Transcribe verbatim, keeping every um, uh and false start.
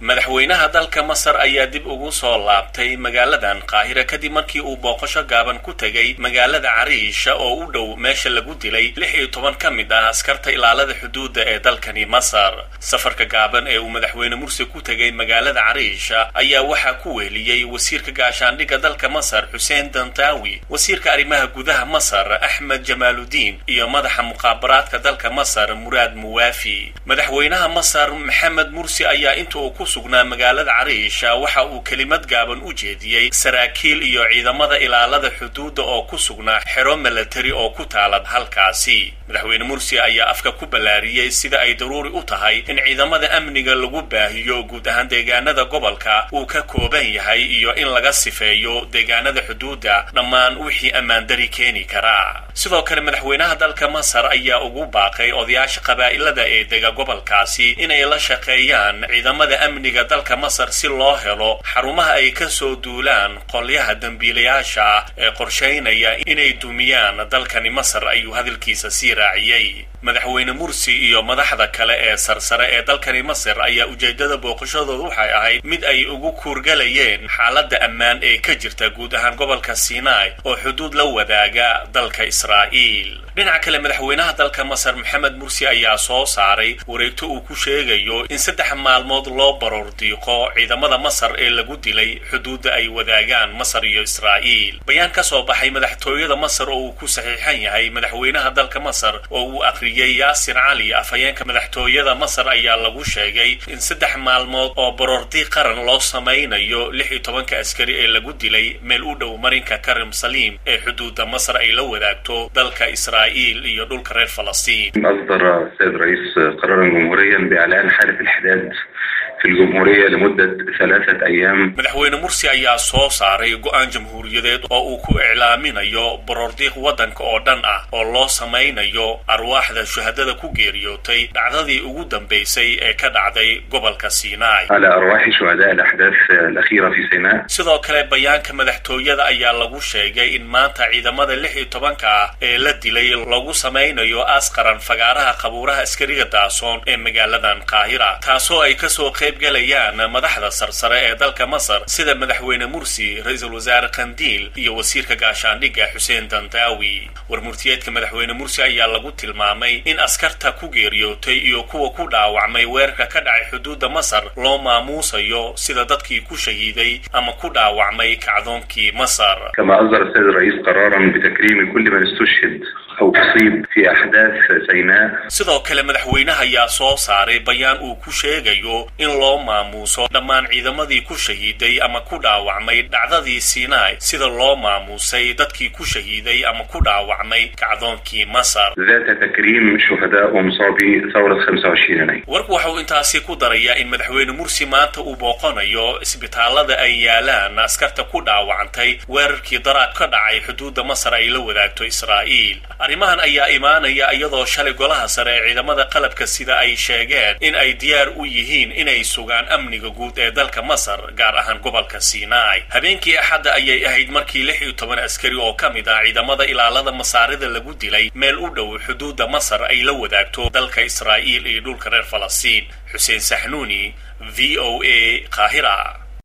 madaxweynaha dalka Masar ayaa dib ugu soo laabtay magaaladan Qaahira kadib markii uu booqasho gaaban ku tagay magaalada Cariish oo u dhow meesha lagu dilay lix iyo toban ka mid ah askarta ilaalada xuduudda ee dalkani Masar. safarka gaaban ee uu madaxweyne Mursi ku tagay magaalada Cariish ayaa waxa ku weeliyay wasiirka gaashaandhigga dalka Masar Hussein Dantawi, wasiirka arrimaha gudaha Masar Ahmed Jamaluddin iyo madaxa muqaabaraadka dalka Masar Murad Muwafi. madaxweynaha Masar Maxamed Mursi ayaa inta uu ku sugnaa magaalada Cariish waxa uu kelimad gaaban u jeediyay saraakiil iyo ciidamada ilaalada xuduudda oo ku sugnaa xero military oo ku taala halkaasi. madaxweyne Mursi ayaa afka ku balaariyay sida ay daruuri u tahay in ciidamada amniga lagu baahiyo guud ahaan deegaanada gobolka uu ka kooban yahay iyo in laga sifeeyo deegaanada xuduudda dhammaan wixii ammaan dari keeni kara. sidoo kale madaxweynaha dalka Masar ayaa ugu baaqay odayaasha qabaa'ilada ee dega gobolkaasi inay la shaqeeyaan ciidamada amniga dalka Masar si loo helo xarumaha ay ka soo duulaan qolyaha dambiilayaasha ah ee qorsheynaya inay dumiyaan dalkani Masar ayuu hadalkiisa sii raaciyay. madaxweyne Mursi iyo madaxda kale ee sarsare ee dalkani Masar ayaa ujeedada booqashadoodu waxay ahayd mid ay ugu kuurgalayeen xaaladda ammaan ee ka jirta guud ahaan gobolka Sinai oo xuduud la wadaaga dalka Israa'iil. dhinaca kale madaxweynaha dalka Masar Maxamed Mursi ayaa soo saaray wareegto uu ku sheegayo in saddex maalmood loo baroor diiqo ciidamada Masar ee lagu dilay xuduudda ay wadaagaan Masar iyo Israa'iil. bayaan ka soo baxay madaxtooyada Masar oo uu ku saxiixan yahay madaxweynaha dalka Masar oo uu akhriyay Yaasir Cali afhayeenka madaxtooyada Masar ayaa lagu sheegay in saddex maalmood oo baroor diiq qaran loo samaynayo lix iyo tobanka askari ee lagu dilay meel u dhow marinka Karim Salim ee xuduudda Masar ay la wadaagto dalka Israa'iil iyo dhulka reer Falastiin. أصدر السيد رئيس قرارا جمهوريا بإعلان حالة الحداد في الجمهورية لمدة ثلاثة أيام. madaxweyne Mursi ayaa soo saaray go'aan jamhuuriyadeed oo uu ku iclaaminayo baroordiiq waddanka oo dhan ah oo loo samaynayo arwaaxda shuhadada ku geeriyootay dhacdadii ugu dambeysay ee ka dhacday gobolka Sinai. على أرواح شهداء الأحداث الأخيرة في سيناء. sidoo kale bayaanka madaxtooyada ayaa lagu sheegay in maanta ciidamada lix iyo tobanka ah ee la dilay lagu samaynayo askaran fagaaraha qabuuraha askariga daasoon ee magaaladan Qaahira, taasoo ay ka soo qayb galayaan madaxda sarsare ee dalka Masar sida madaxweyne Mursi, ra'iisul wasaare Qandiil iyo wasiirka gaashaandhigga Hussein Dantawi. warmurtiyeedka madaxweyne Mursi ayaa lagu tilmaamay in askarta ku geeriyootay iyo kuwa ku dhaawacmay weerarka ka dhacay xuduudda Masar loo maamuusayo sida dadkii ku shahiiday ama ku dhaawacmay kacdoonkii Masar. كما أصدر السيد الرئيس قرارا بتكريم كل من استشهد أو أصيب في أحداث سيناء. sidoo kale madaxweynaha ayaa soo saaray bayaan uu ku sheegayo in loo maamuuso dhammaan ciidamadii ku shahiiday ama ku dhaawacmay dhacdadii Sinai sida loo maamuusay dadkii ku shahiiday ama ku dhaawacmay kacdoonkii Masar. ذات تكريم شهداء ومصابي ثورة خمسة وعشرين يناير. warku waxa uu intaasi ku darayaa in madaxweyne Mursi maanta uu booqanayo isbitaalada ay yaalaan askarta ku dhaawacantay weerarkii daraad ka dhacay xuduudda Masar ay la wadaagto Israa'iil. arrimahan ayaa imaanaya iyadoo shalay golaha sare ee ciidamada qalabka sida ay sheegeen in ay diyaar u yihiin inay sugaan amniga guud ee dalka Masar gaar ahaan gobolka Sinai. habeenkii Axadda ayay ahayd markii lix iyo toban askari oo ka mid ah ciidamada ilaalada Masaarida lagu dilay meel u dhow xuduudda Masar ay la wadaagto dalka Israa'iil iyo dhulka reer Falastiin. Hussein Sahnuni, V O A, Qaahira.